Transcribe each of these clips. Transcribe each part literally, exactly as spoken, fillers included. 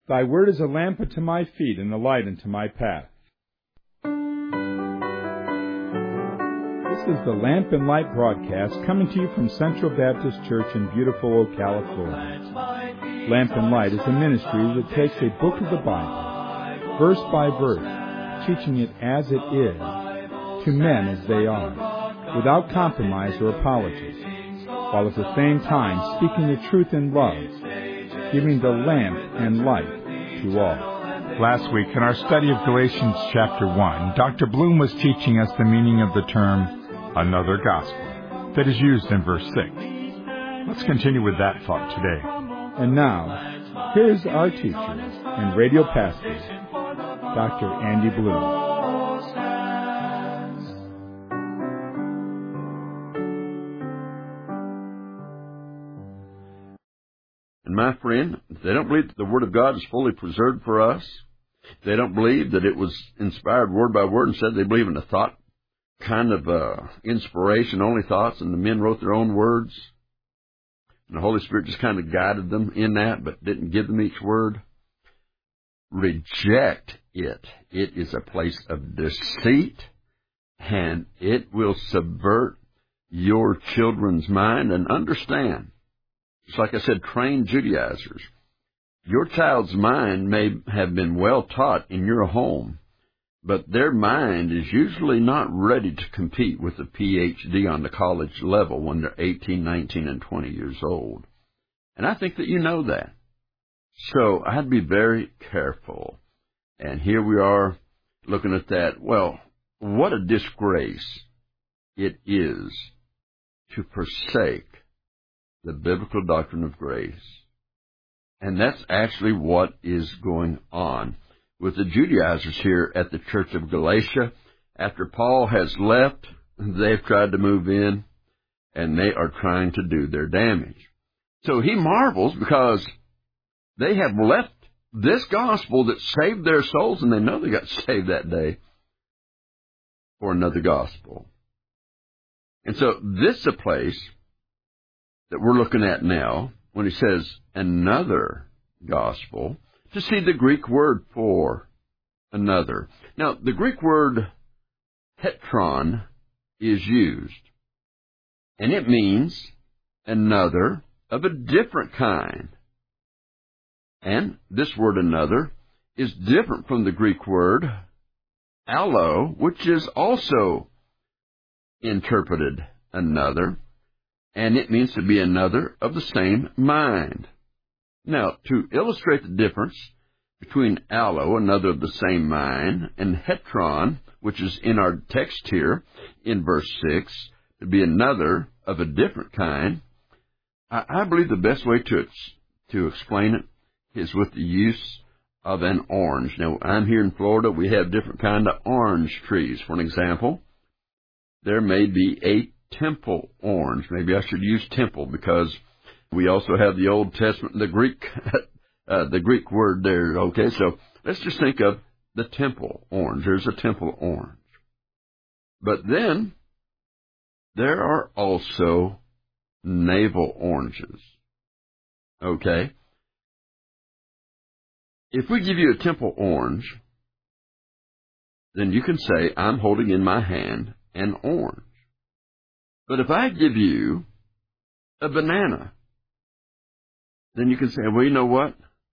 Thy word is a lamp unto my feet and a light unto my path. This is the Lamp and Light broadcast coming to you from Central Baptist Church in beautiful Ocala, Florida. Lamp and Light is a ministry that takes a book of the Bible, verse by verse, teaching it as it is, to men as they are, without compromise or apologies, while at the same time speaking the truth in love, giving the lamp and light to all. Last week, in our study of Galatians chapter one, Doctor Bloom was teaching us the meaning of the term, another gospel, that is used in verse six. Let's continue with that thought today. And now, here's our teacher and radio pastor, Doctor Andy Bloom. And my friend, if they don't believe that the Word of God is fully preserved for us, if they don't believe that it was inspired word by word, instead they believe in a thought kind of uh, inspiration, only thoughts, and the men wrote their own words, and the Holy Spirit just kind of guided them in that, but didn't give them each word. Reject it. It is a place of deceit, and it will subvert your children's mind. And understand, just like I said, trained Judaizers, your child's mind may have been well taught in your home, but their mind is usually not ready to compete with a P H D on the college level when they're eighteen, nineteen, and twenty years old. And I think that you know that. So I'd be very careful. And here we are looking at that. Well, what a disgrace it is to forsake the biblical doctrine of grace. And that's actually what is going on with the Judaizers here at the Church of Galatia. After Paul has left, they've tried to move in, and they are trying to do their damage. So he marvels because they have left this gospel that saved their souls, and they know they got saved that day, for another gospel. And so this is a place that we're looking at now when he says another gospel, to see the Greek word for another. Now, the Greek word hetron is used, and it means another of a different kind. And this word another is different from the Greek word allo, which is also interpreted another, and it means to be another of the same mind. Now, to illustrate the difference between allo, another of the same mind, and hetron, which is in our text here in verse six, to be another of a different kind, I, I believe the best way to to explain it is with the use of an orange. Now, I'm here in Florida. We have different kind of orange trees. For an example, there may be a temple orange. Maybe I should use temple because we also have the Old Testament and the Greek, uh, the Greek word there. Okay, so let's just think of the temple orange. There's a temple orange. But then there are also navel oranges. Okay? If we give you a temple orange, then you can say, I'm holding in my hand an orange. But if I give you a banana, then you can say, well, you know what?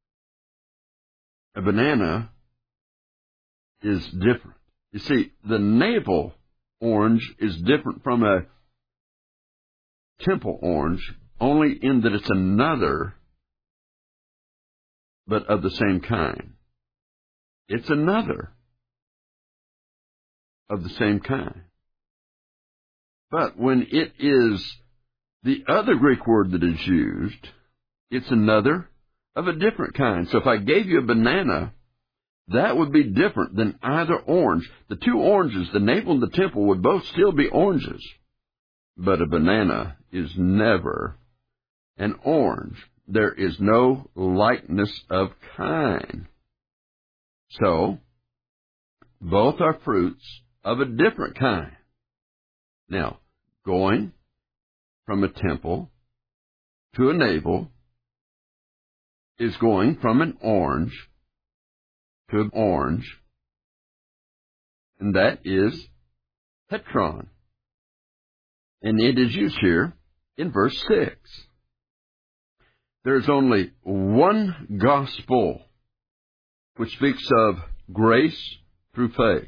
A banana is different. You see, the navel orange is different from a temple orange, only in that it's another, but of the same kind. It's another of the same kind. But when it is the other Greek word that is used, it's another of a different kind. So if I gave you a banana, that would be different than either orange. The two oranges, the navel and the temple, would both still be oranges. But a banana is never an orange. There is no likeness of kind. So, both are fruits of a different kind. Now, going from a temple to a navel is going from an orange to an orange, and that is Petron. And it is used here in verse six. There's only one gospel which speaks of grace through faith,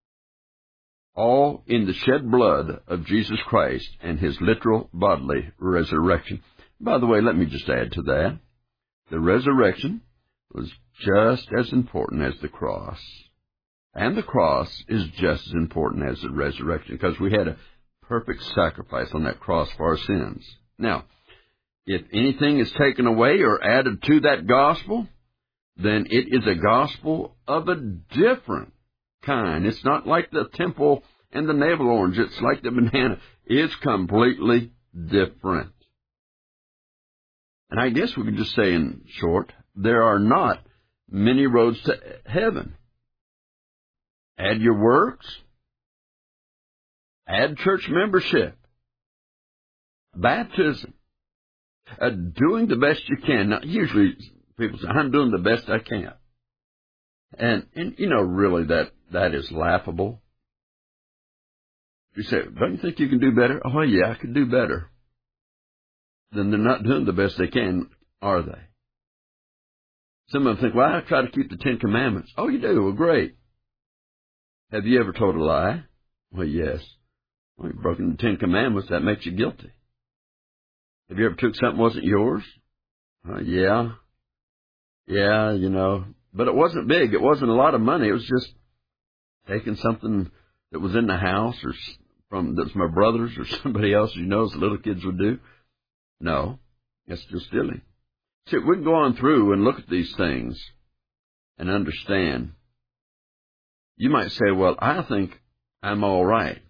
all in the shed blood of Jesus Christ and his literal bodily resurrection. By the way, let me just add to that. The resurrection was just as important as the cross. And the cross is just as important as the resurrection, because we had a perfect sacrifice on that cross for our sins. Now, if anything is taken away or added to that gospel, then it is a gospel of a different kind. It's not like the temple and the navel orange. It's like the banana. It's completely different. And I guess we could just say in short, there are not many roads to heaven. Add your works, add church membership, baptism, uh, doing the best you can. Now, usually people say, I'm doing the best I can. And, and you know, really that, that is laughable. You say, don't you think you can do better? Oh, yeah, I could do better. Then they're not doing the best they can, are they? Some of them think, well, I try to keep the Ten Commandments. Oh, you do? Well, great. Have you ever told a lie? Well, yes. Well, you've broken the Ten Commandments. That makes you guilty. Have you ever took something that wasn't yours? Uh, yeah. Yeah, you know. But it wasn't big. It wasn't a lot of money. It was just taking something that was in the house or from that's my brother's or somebody else, you know, as little kids would do. No, that's just stealing. See, we can go on through and look at these things and understand. You might say, well, I think I'm all right.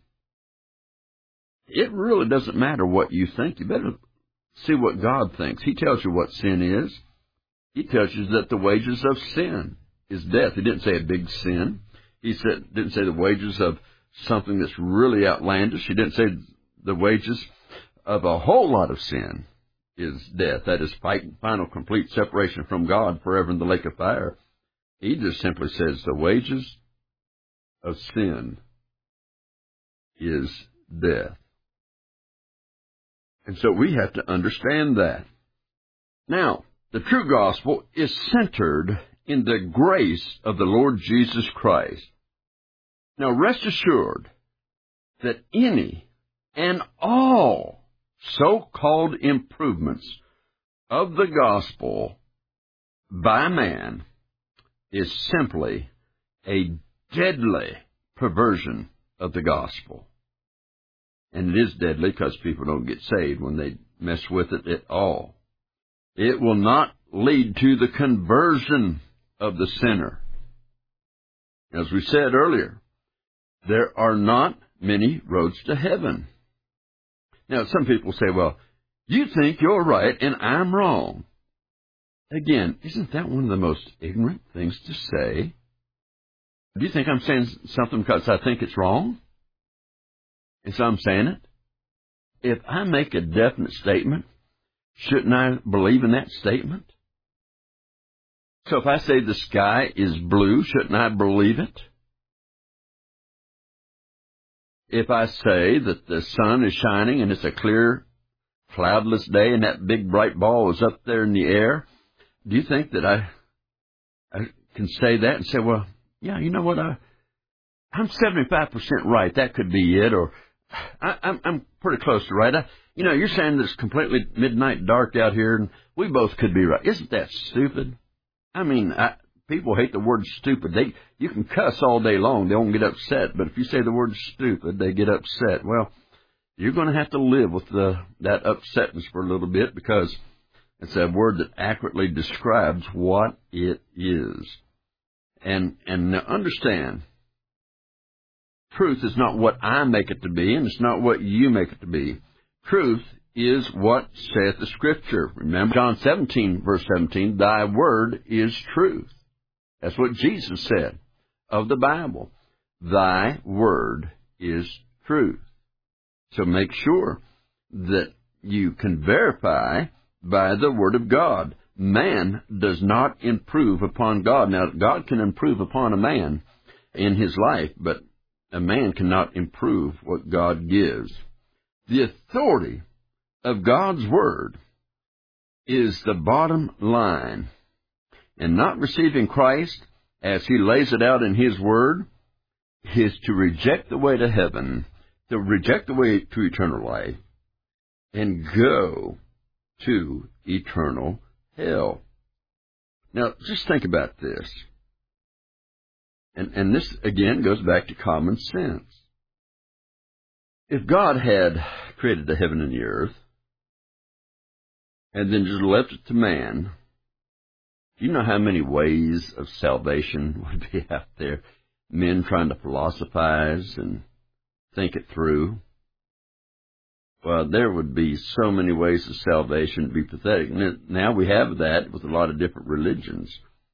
It really doesn't matter what you think. You better see what God thinks. He tells you what sin is. He tells you that the wages of sin is death. He didn't say a big sin. He said didn't say the wages of something that's really outlandish. He didn't say the wages of a whole lot of sin is death. That is final, complete separation from God forever in the lake of fire. He just simply says the wages of sin is death. And so we have to understand that. Now, the true gospel is centered in the grace of the Lord Jesus Christ. Now, rest assured that any and all so-called improvements of the gospel by man is simply a deadly perversion of the gospel. And it is deadly because people don't get saved when they mess with it at all. It will not lead to the conversion of the sinner. As we said earlier, there are not many roads to heaven. Now, some people say, well, you think you're right and I'm wrong. Again, isn't that one of the most ignorant things to say? Do you think I'm saying something because I think it's wrong? And so I'm saying it? If I make a definite statement, shouldn't I believe in that statement? So if I say the sky is blue, shouldn't I believe it? If I say that the sun is shining and it's a clear, cloudless day and that big bright ball is up there in the air, do you think that I, I can say that and say, well, yeah, you know what, I, I'm seventy-five percent right, that could be it, or I, I'm, I'm pretty close to right. I, you know, you're saying that it's completely midnight dark out here, and we both could be right. Isn't that stupid? I mean, I, people hate the word stupid. They, you can cuss all day long, they won't get upset, but if you say the word stupid, they get upset. Well, you're going to have to live with the, that upsetness for a little bit, because it's a word that accurately describes what it is. And, and understand, truth is not what I make it to be, and it's not what you make it to be. Truth is what saith the Scripture. Remember John seventeen, verse seventeen, thy word is truth. That's what Jesus said of the Bible. Thy word is truth. So make sure that you can verify by the Word of God man does not improve upon God. Now, God can improve upon a man in his life, but a man cannot improve what God gives. The authority of God's Word is the bottom line. And not receiving Christ as He lays it out in His Word is to reject the way to heaven, to reject the way to eternal life, and go to eternal hell. Now, just think about this. And, and this, again, goes back to common sense. If God had created the heaven and the earth, and then just left it to man, do you know how many ways of salvation would be out there? Men trying to philosophize and think it through. Well, there would be so many ways of salvation to be pathetic. Now we have that with a lot of different religions.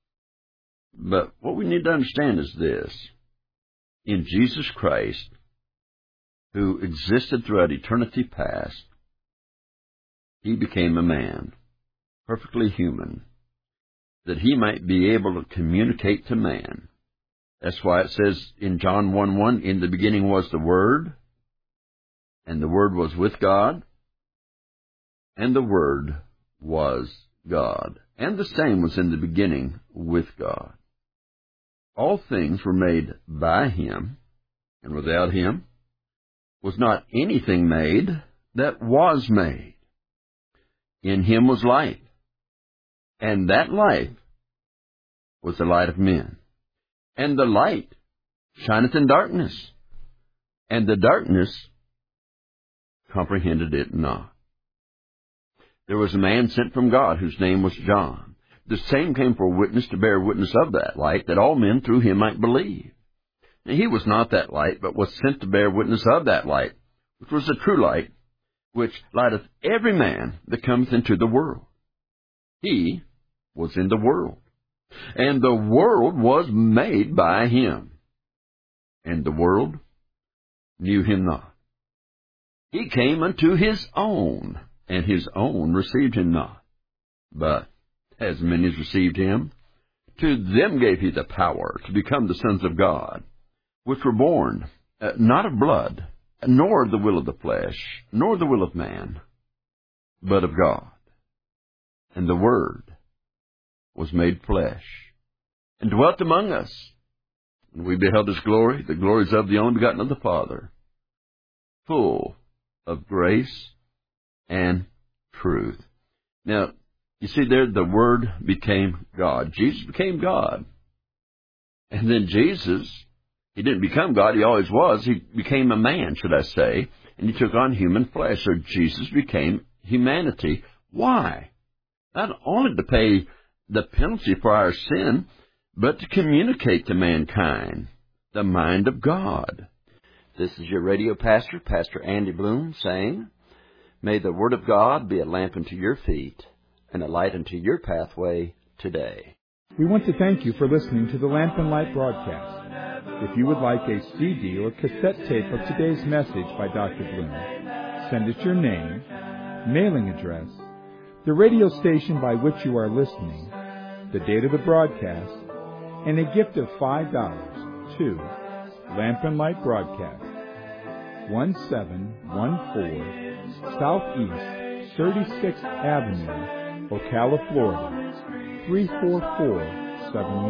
But what we need to understand is this. In Jesus Christ, who existed throughout eternity past, He became a man, perfectly human, that He might be able to communicate to man. That's why it says in John one one, in the beginning was the Word, and the Word was with God, and the Word was God. And the same was in the beginning with God. All things were made by Him, and without Him was not anything made that was made. In Him was life, and that life was the light of men. And the light shineth in darkness, and the darkness comprehended it not. There was a man sent from God whose name was John. The same came for a witness to bear witness of that light, that all men through him might believe. Now, he was not that light, but was sent to bear witness of that light, which was the true light, which lighteth every man that cometh into the world. He was in the world, and the world was made by him, and the world knew him not. He came unto his own, and his own received him not. But as many as received him, to them gave he the power to become the sons of God, which were born uh, not of blood, nor the will of the flesh, nor the will of man, but of God. And the Word was made flesh, and dwelt among us. And we beheld His glory, the glories of the only begotten of the Father, full of grace and truth. Now, you see there, the Word became God. Jesus became God. And then Jesus, He didn't become God, He always was. He became a man, should I say, and He took on human flesh. So Jesus became humanity. Why? Not only to pay the penalty for our sin, but to communicate to mankind the mind of God. This is your radio pastor, Pastor Andy Bloom, saying, may the Word of God be a lamp unto your feet and a light unto your pathway today. We want to thank you for listening to the Lamp and Light broadcast. If you would like a C D or cassette tape of today's message by Doctor Bloom, send us your name, mailing address, the radio station by which you are listening, the date of the broadcast, and a gift of five dollars to Lamp and Light Broadcast, one seven one four Southeast thirty-sixth Avenue, Ocala, Florida, three four four seven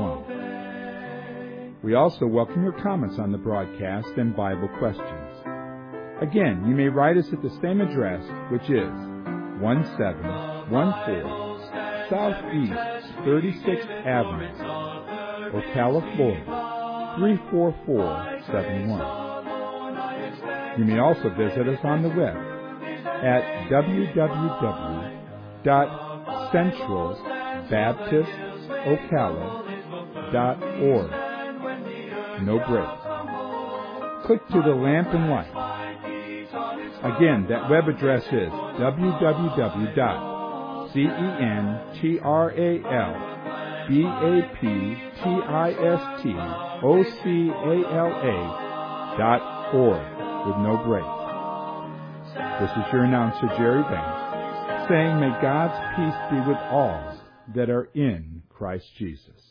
one. We also welcome your comments on the broadcast and Bible questions. Again, you may write us at the same address, which is one seven one four Southeast thirty-sixth Avenue, Ocala, Florida, three four four seven one. You may also visit us on the web at w w w dot central baptist ocala dot org. No breaks. Click to the Lamp and Light. Again, that web address is w w w dot central baptist ocala dot org with no breaks. This is your announcer, Jerry Banks, saying may God's peace be with all that are in Christ Jesus.